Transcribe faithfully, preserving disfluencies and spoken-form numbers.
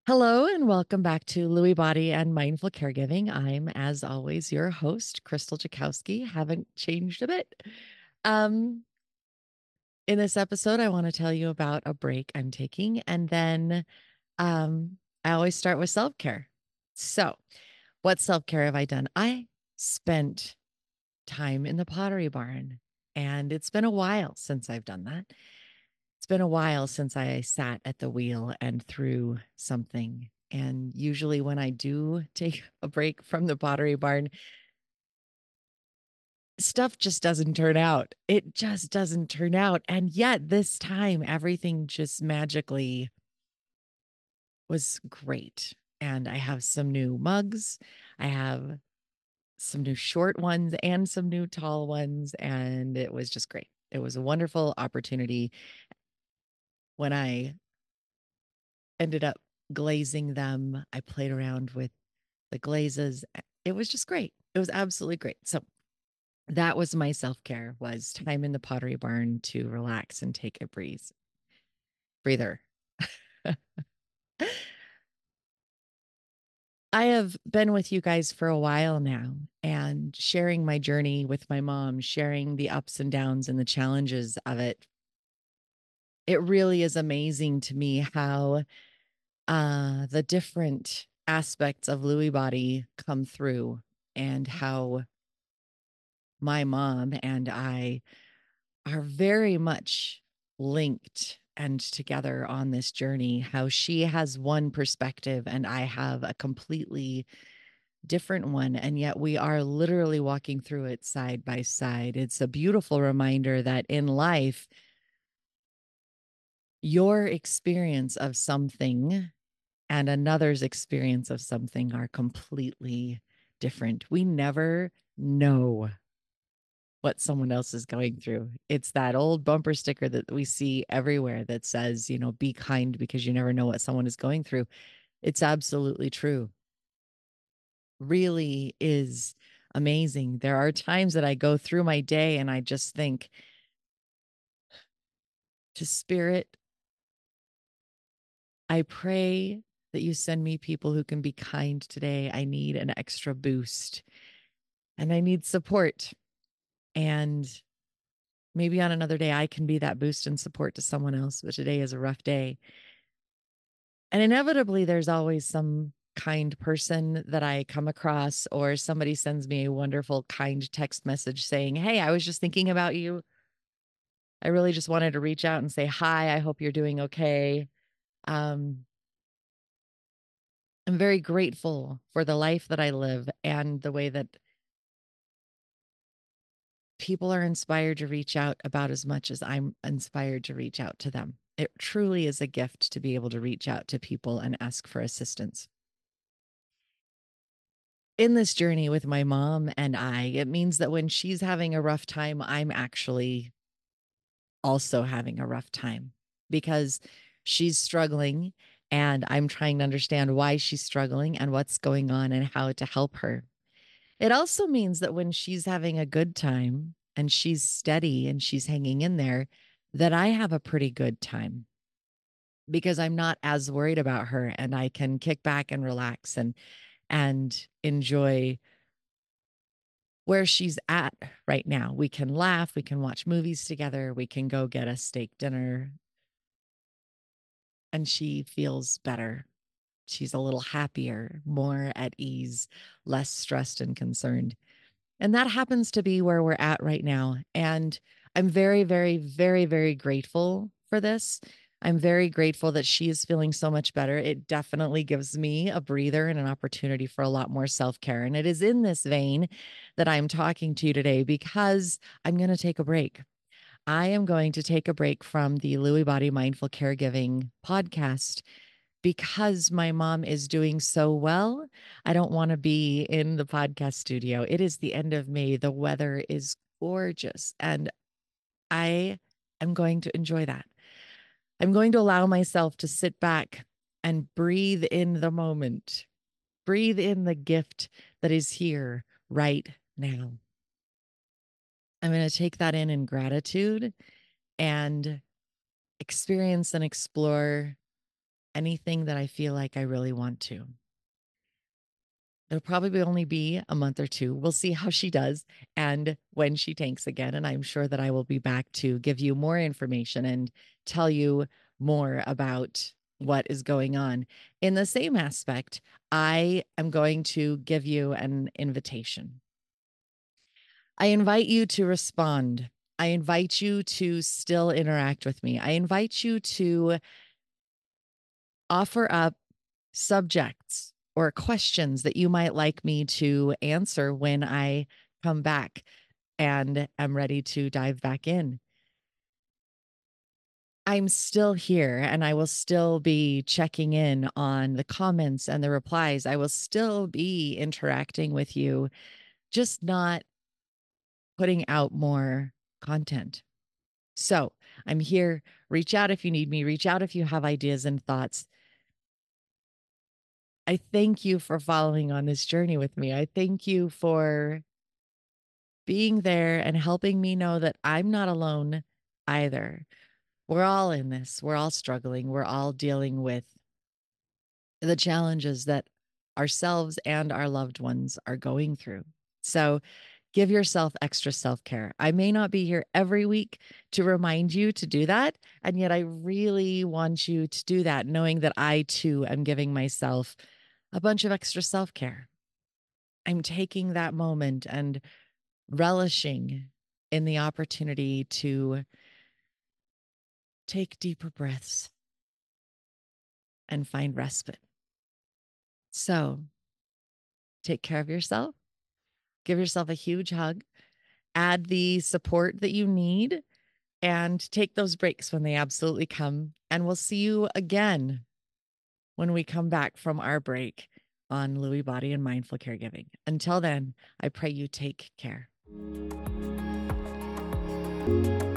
Hello and welcome back to Lewy Body and Mindful Caregiving. I'm, as always, your host, Crystal Jakowski. Haven't changed a bit. Um, in this episode, I want to tell you about a break I'm taking, and then um, I always start with self care. So, what self care have I done? I spent time in the Pottery Barn, and it's been a while since I've done that. It's been a while since I sat at the wheel and threw something. And usually, when I do take a break from the Pottery Barn, stuff just doesn't turn out. It just doesn't turn out. And yet, this time, everything just magically was great. And I have some new mugs. I have some new short ones and some new tall ones. And it was just great. It was a wonderful opportunity. When I ended up glazing them, I played around with the glazes. It was just great. It was absolutely great. So that was my self-care, was time in the Pottery Barn to relax and take a breeze breather. I have been with you guys for a while now and sharing my journey with my mom, sharing the ups and downs and the challenges of it. It really is amazing to me how uh, the different aspects of Lewy Body come through, and how my mom and I are very much linked and together on this journey. How she has one perspective and I have a completely different one, and yet we are literally walking through it side by side. It's a beautiful reminder that in life, your experience of something and another's experience of something are completely different. We never know what someone else is going through. It's that old bumper sticker that we see everywhere that says, you know, be kind because you never know what someone is going through. It's absolutely true. Really is amazing. There are times that I go through my day and I just think, to spirit, I pray that you send me people who can be kind today. I need an extra boost and I need support. And maybe on another day, I can be that boost and support to someone else, but today is a rough day. And inevitably, there's always some kind person that I come across, or somebody sends me a wonderful, kind text message saying, hey, I was just thinking about you. I really just wanted to reach out and say hi. I hope you're doing okay. Um, I'm very grateful for the life that I live and the way that people are inspired to reach out about as much as I'm inspired to reach out to them. It truly is a gift to be able to reach out to people and ask for assistance. In this journey with my mom and I, it means that when she's having a rough time, I'm actually also having a rough time because she's struggling and I'm trying to understand why she's struggling and what's going on and how to help her. It also means that when she's having a good time and she's steady and she's hanging in there, that I have a pretty good time because I'm not as worried about her and I can kick back and relax and and enjoy where she's at right now. We can laugh, we can watch movies together, we can go get a steak dinner, and she feels better. She's a little happier, more at ease, less stressed and concerned. And that happens to be where we're at right now. And I'm very, very, very, very grateful for this. I'm very grateful that she is feeling so much better. It definitely gives me a breather and an opportunity for a lot more self care. And it is in this vein that I'm talking to you today because I'm going to take a break. I am going to take a break from the Lewy Body Mindful Caregiving podcast because my mom is doing so well. I don't want to be in the podcast studio. It is the end of May. The weather is gorgeous, and I am going to enjoy that. I'm going to allow myself to sit back and breathe in the moment, breathe in the gift that is here right now. I'm going to take that in in gratitude and experience and explore anything that I feel like I really want to. It'll probably only be a month or two. We'll see how she does and when she tanks again, and I'm sure that I will be back to give you more information and tell you more about what is going on. In the same aspect, I am going to give you an invitation. I invite you to respond. I invite you to still interact with me. I invite you to offer up subjects or questions that you might like me to answer when I come back and am ready to dive back in. I'm still here and I will still be checking in on the comments and the replies. I will still be interacting with you, just not putting out more content. So I'm here. Reach out if you need me. Reach out if you have ideas and thoughts. I thank you for following on this journey with me. I thank you for being there and helping me know that I'm not alone either. We're all in this. We're all struggling. We're all dealing with the challenges that ourselves and our loved ones are going through. So give yourself extra self care. I may not be here every week to remind you to do that. And yet I really want you to do that, knowing that I too am giving myself a bunch of extra self care. I'm taking that moment and relishing in the opportunity to take deeper breaths and find respite. So take care of yourself, give yourself a huge hug, add the support that you need, and take those breaks when they absolutely come. And we'll see you again when we come back from our break on Lewy Body and Mindful Caregiving. Until then, I pray you take care.